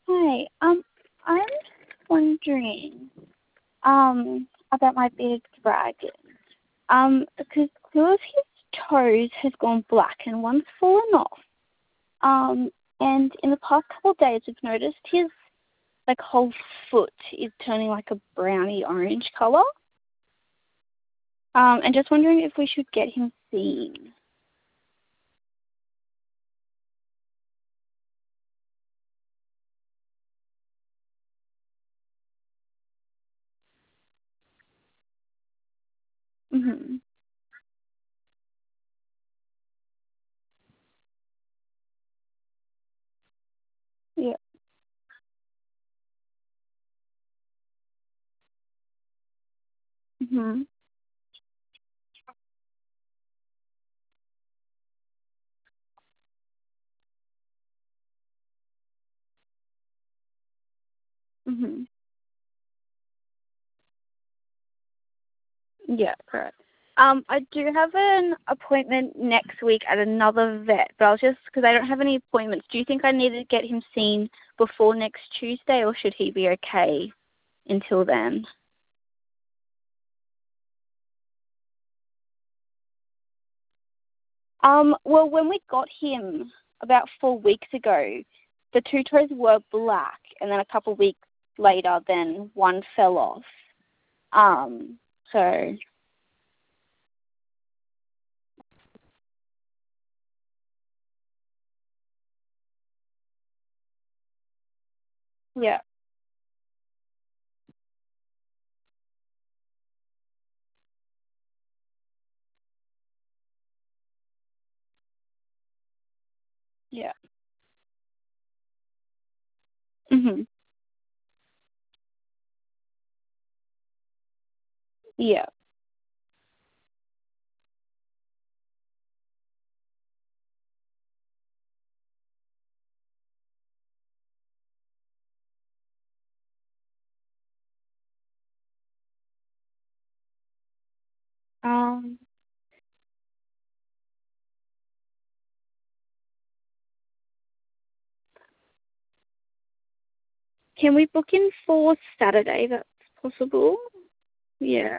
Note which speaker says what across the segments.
Speaker 1: Hi. I'm just wondering, about my bearded dragon. Because two of his toes has gone black and one's fallen off. And in the past couple of days, we've noticed his whole foot is turning like a browny orange color. And just wondering if we should get him seen. Mhm. Yeah. Mhm. Mhm. Yeah, correct. I do have an appointment next week at another vet, but I was just because I don't have any appointments. Do you think I need to get him seen before next Tuesday, or should he be okay until then? Well, when we got him about 4 weeks ago, the two toes were black, and then a couple of weeks later, then one fell off. Um, so yeah, yeah, mhm, yeah. Um, can we book in for Saturday? That's possible. Yeah.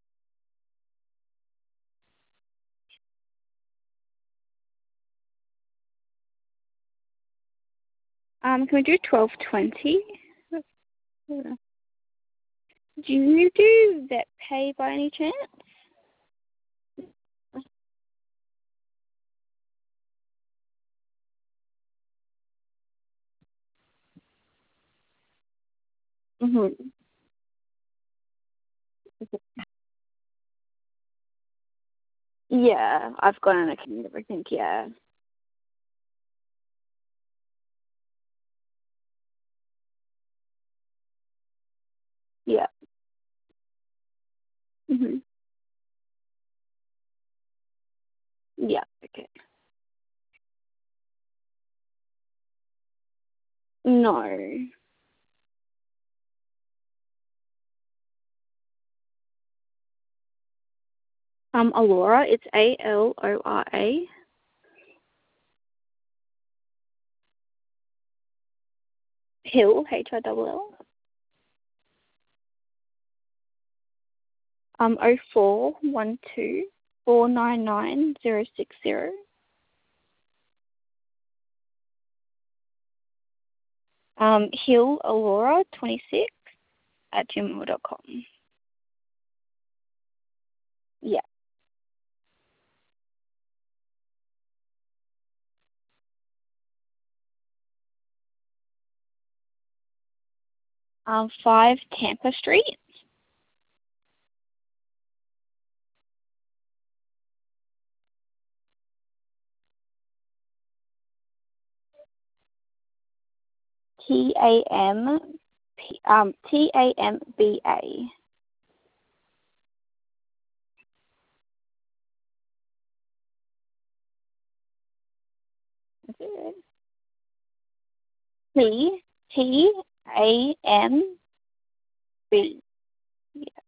Speaker 1: Can we do 12:20? Do you do vet pay by any chance? Mhm. Yeah, I've got an account and everything. Yeah. Yeah. Mhm. Yeah. Okay. No. Alora. It's Alora. Hill. Hill. 0412 499 060. Hill Alora 26 at gmail.com. Yeah. 5 Tampa Street. TAMBA. TAMB. Yeah.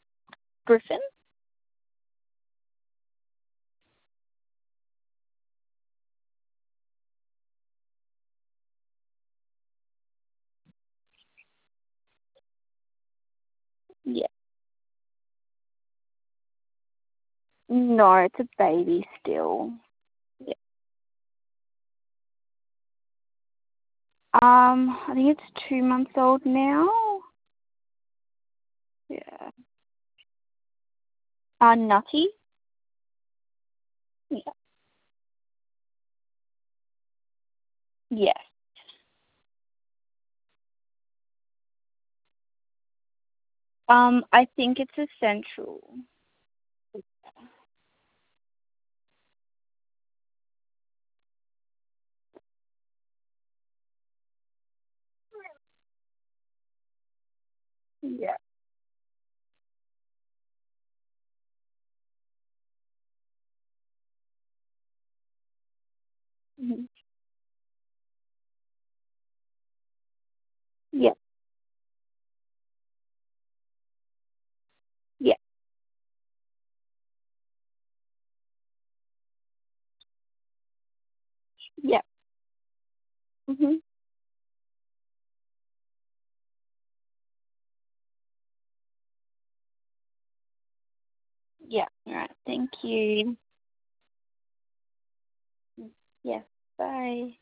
Speaker 1: Griffin. No, it's a baby still. Yeah. I think it's 2 months old now. Yeah. Nutty. Yeah. Yes. I think it's essential. Yeah. Mhm. Yeah. Yeah. Yeah. Mhm. Yeah. All right. Thank you. Yes. Bye.